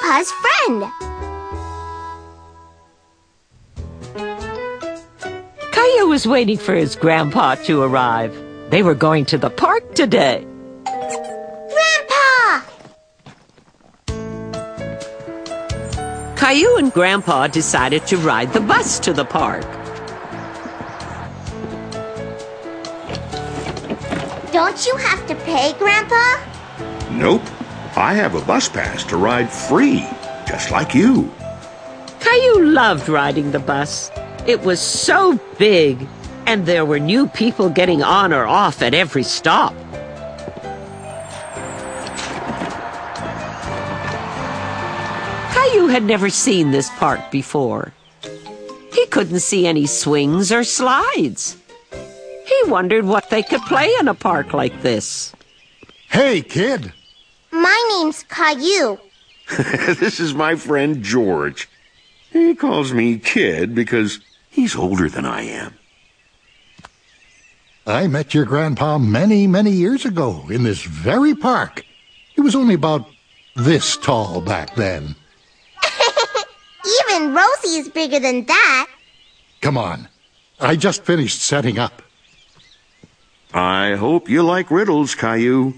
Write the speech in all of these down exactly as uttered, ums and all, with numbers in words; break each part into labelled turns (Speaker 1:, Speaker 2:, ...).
Speaker 1: Grandpa's friend.
Speaker 2: Caillou was waiting for his grandpa to arrive. They were going to the park today.
Speaker 1: Grandpa!
Speaker 2: Caillou and Grandpa decided to ride the bus to the park.
Speaker 1: Don't you have to pay, Grandpa?
Speaker 3: Nope. I have a bus pass to ride free, just like you.
Speaker 2: Caillou loved riding the bus. It was so big, and there were new people getting on or off at every stop. Caillou had never seen this park before. He couldn't see any swings or slides. He wondered what they could play in a park like this.
Speaker 4: Hey, kid.
Speaker 1: My name's Caillou.
Speaker 3: This is my friend George. He calls me Kid because he's older than I am.
Speaker 4: I met your grandpa many, many years ago in this very park. He was only about this tall back then.
Speaker 1: Even Rosie is bigger than that.
Speaker 4: Come on. I just finished setting up.
Speaker 3: I hope you like riddles, Caillou.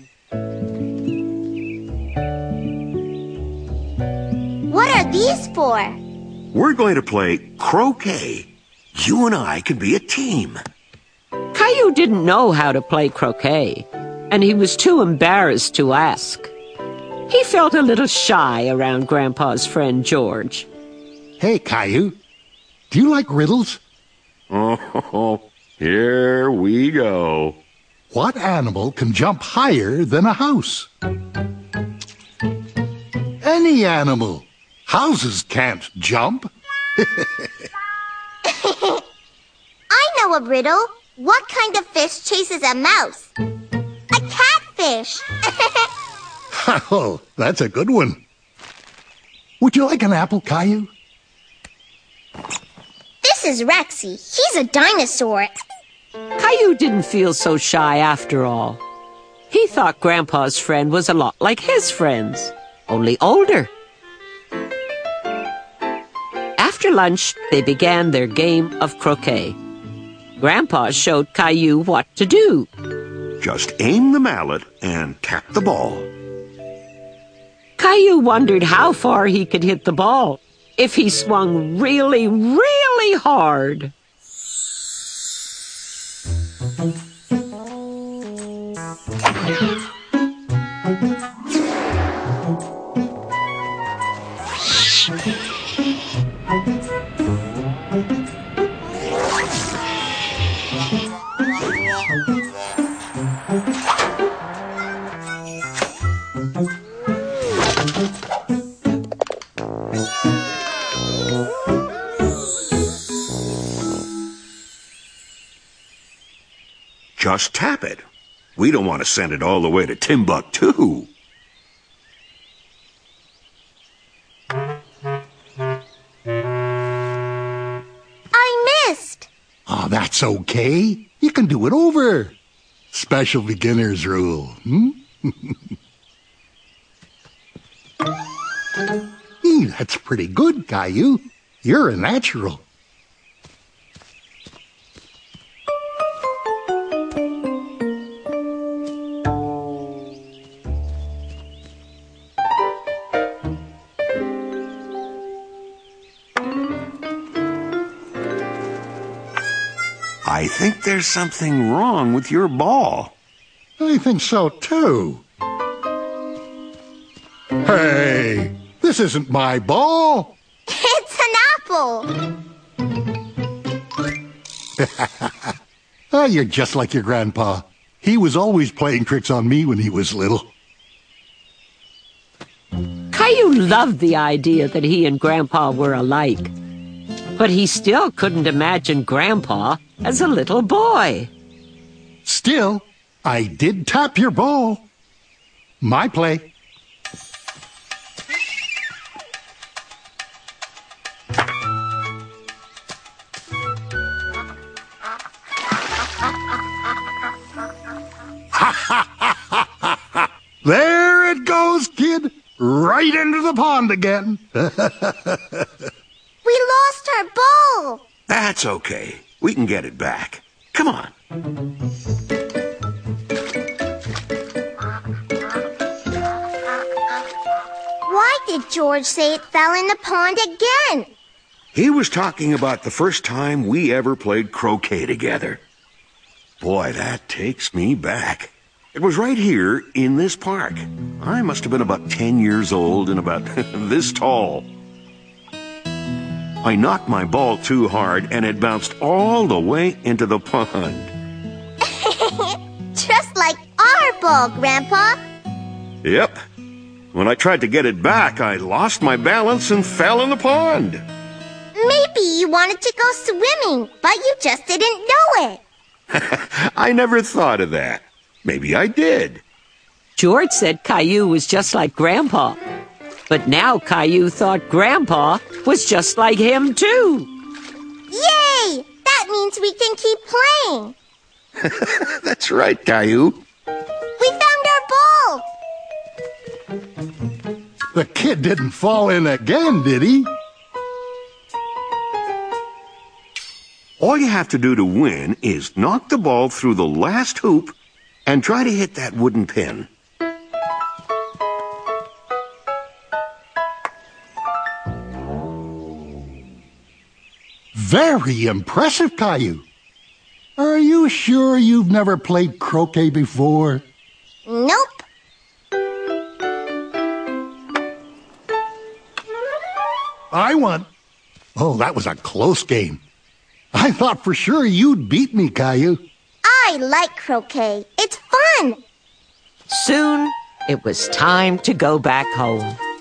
Speaker 1: What are these for?
Speaker 3: We're going to play croquet. You and I can be a team.
Speaker 2: Caillou didn't know how to play croquet, and he was too embarrassed to ask. He felt a little shy around Grandpa's friend George.
Speaker 4: Hey, Caillou. Do you like riddles?
Speaker 3: Oh, here we go.
Speaker 4: What animal can jump higher than a house? Any animal. Houses can't jump.
Speaker 1: I know a riddle. What kind of fish chases a mouse? A catfish.
Speaker 4: Oh, that's a good one. Would you like an apple, Caillou?
Speaker 1: This is Rexy. He's a dinosaur.
Speaker 2: Caillou didn't feel so shy after all. He thought Grandpa's friend was a lot like his friends, only older. After lunch, they began their game of croquet. Grandpa showed Caillou what to do.
Speaker 3: Just aim the mallet and tap the ball.
Speaker 2: Caillou wondered how far he could hit the ball if he swung really, really hard.
Speaker 3: Just tap it. We don't want to send it all the way to Timbuktu.
Speaker 1: I missed.
Speaker 4: Oh, that's okay. You can do it over. Special beginner's rule. Hmm? Hey, that's pretty good, Caillou. You're a natural.
Speaker 3: I think there's something wrong with your ball.
Speaker 4: I think so, too. Hey, this isn't my ball.
Speaker 1: It's an apple.
Speaker 4: Oh, you're just like your grandpa. He was always playing tricks on me when he was little.
Speaker 2: Caillou loved the idea that he and Grandpa were alike, but he still couldn't imagine Grandpa as a little boy.
Speaker 4: Still, I did tap your ball. My play. There it goes, kid. Right into the the pond again.
Speaker 1: We lost our ball.
Speaker 3: That's okay. We can get it back. Come on.
Speaker 1: Why did George say it fell in the pond again?
Speaker 3: He was talking about the first time we ever played croquet together. Boy, that takes me back. It was right here in this park. I must have been about ten years old and about this tall. I knocked my ball too hard and it bounced all the way into the pond.
Speaker 1: Just like our ball, Grandpa.
Speaker 3: Yep. When I tried to get it back, I lost my balance and fell in the pond.
Speaker 1: Maybe you wanted to go swimming, but you just didn't know it.
Speaker 3: I never thought of that. Maybe I did.
Speaker 2: George said Caillou was just like Grandpa. But now Caillou thought Grandpa was just like him, too.
Speaker 1: Yay! That means we can keep playing.
Speaker 3: That's right, Caillou.
Speaker 1: We found our ball.
Speaker 4: The kid didn't fall in again, did he?
Speaker 3: All you have to do to win is knock the ball through the last hoop and try to hit that wooden pin.
Speaker 4: Very impressive, Caillou. Are you sure you've never played croquet before?
Speaker 1: Nope.
Speaker 4: I won. Oh, that was a close game. I thought for sure you'd beat me, Caillou.
Speaker 1: I like croquet. It's fun.
Speaker 2: Soon, it was time to go back home.